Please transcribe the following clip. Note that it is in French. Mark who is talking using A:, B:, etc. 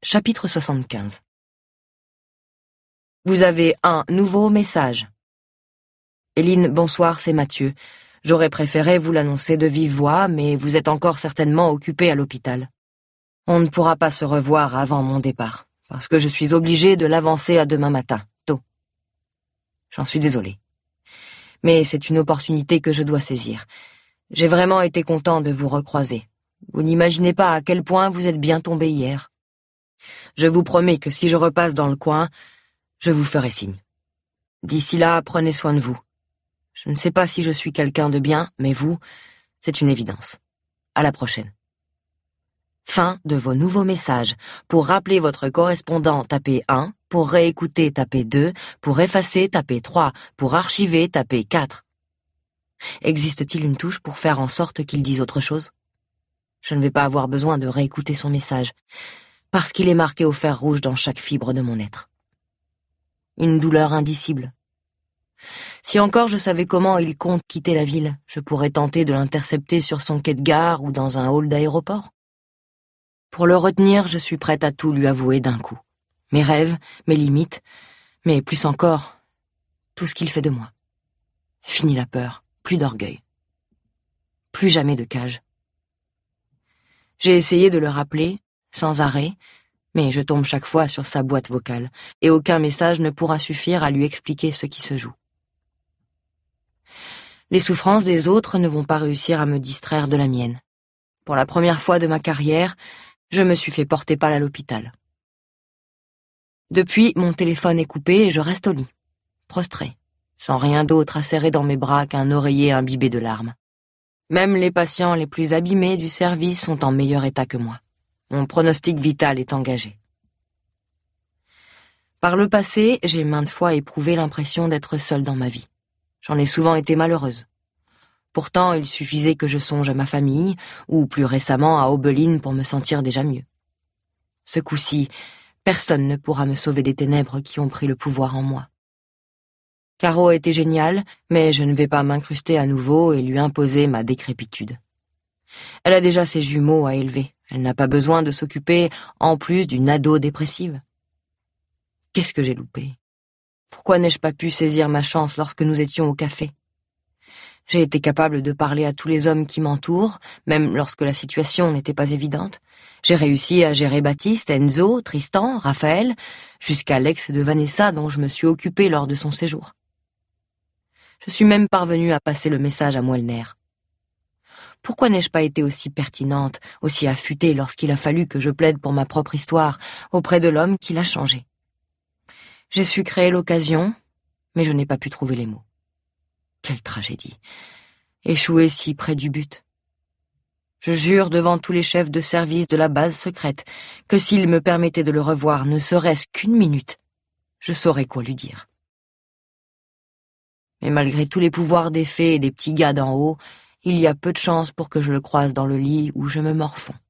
A: Chapitre 75. Vous avez un nouveau message. Éline, bonsoir, c'est Mathieu. J'aurais préféré vous l'annoncer de vive voix, mais vous êtes encore certainement occupé à l'hôpital. On ne pourra pas se revoir avant mon départ, parce que je suis obligé de l'avancer à demain matin, tôt. J'en suis désolé. Mais c'est une opportunité que je dois saisir. J'ai vraiment été content de vous recroiser. Vous n'imaginez pas à quel point vous êtes bien tombé hier. Je vous promets que si je repasse dans le coin, je vous ferai signe. D'ici là, prenez soin de vous. Je ne sais pas si je suis quelqu'un de bien, mais vous, c'est une évidence. À la prochaine. Fin de vos nouveaux messages. Pour rappeler votre correspondant, tapez 1. Pour réécouter, tapez 2. Pour effacer, tapez 3. Pour archiver, tapez 4. Existe-t-il une touche pour faire en sorte qu'il dise autre chose? Je ne vais pas avoir besoin de réécouter son message, parce qu'il est marqué au fer rouge dans chaque fibre de mon être. Une douleur indicible. Si encore je savais comment il compte quitter la ville, je pourrais tenter de l'intercepter sur son quai de gare ou dans un hall d'aéroport. Pour le retenir, je suis prête à tout lui avouer d'un coup. Mes rêves, mes limites, mais plus encore, tout ce qu'il fait de moi. Fini la peur, plus d'orgueil. Plus jamais de cage. J'ai essayé de le rappeler, sans arrêt, mais je tombe chaque fois sur sa boîte vocale, et aucun message ne pourra suffire à lui expliquer ce qui se joue. Les souffrances des autres ne vont pas réussir à me distraire de la mienne. Pour la première fois de ma carrière, je me suis fait porter pâle à l'hôpital. Depuis, mon téléphone est coupé et je reste au lit, prostrée, sans rien d'autre à serrer dans mes bras qu'un oreiller imbibé de larmes. Même les patients les plus abîmés du service sont en meilleur état que moi. Mon pronostic vital est engagé. Par le passé, j'ai maintes fois éprouvé l'impression d'être seule dans ma vie. J'en ai souvent été malheureuse. Pourtant, il suffisait que je songe à ma famille, ou plus récemment à Aubelyne pour me sentir déjà mieux. Ce coup-ci, personne ne pourra me sauver des ténèbres qui ont pris le pouvoir en moi. Caro était géniale, mais je ne vais pas m'incruster à nouveau et lui imposer ma décrépitude. Elle a déjà ses jumeaux à élever. Elle n'a pas besoin de s'occuper, en plus, d'une ado dépressive. Qu'est-ce que j'ai loupé? Pourquoi n'ai-je pas pu saisir ma chance lorsque nous étions au café? J'ai été capable de parler à tous les hommes qui m'entourent, même lorsque la situation n'était pas évidente. J'ai réussi à gérer Baptiste, Enzo, Tristan, Raphaël, jusqu'à l'ex de Vanessa dont je me suis occupée lors de son séjour. Je suis même parvenue à passer le message à Moellner. Pourquoi n'ai-je pas été aussi pertinente, aussi affûtée lorsqu'il a fallu que je plaide pour ma propre histoire auprès de l'homme qui l'a changée? J'ai su créer l'occasion, mais je n'ai pas pu trouver les mots. Quelle tragédie! Échouer si près du but. Je jure devant tous les chefs de service de la base secrète que s'il me permettait de le revoir ne serait-ce qu'une minute, je saurais quoi lui dire. Mais malgré tous les pouvoirs des fées et des petits gars d'en haut, il y a peu de chance pour que je le croise dans le lit où je me morfonds.